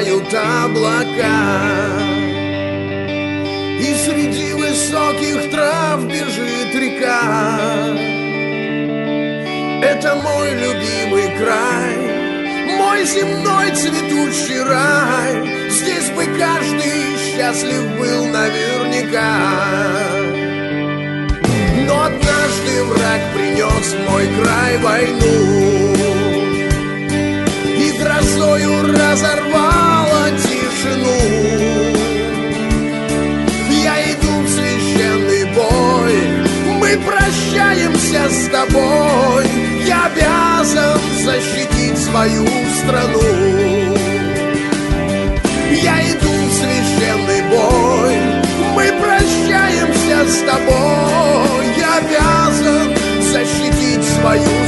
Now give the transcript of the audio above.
тают облака, и среди высоких трав бежит река. Это мой любимый край, мой земной цветущий рай. Здесь бы каждый счастлив был наверняка. Но однажды враг принес в мой край войну, и грозою разорвала тишину. Я иду в священный бой, мы прощаемся с тобой. Я обязан защитить свою страну. Я иду в священный бой, мы прощаемся с тобой. Я обязан защитить свою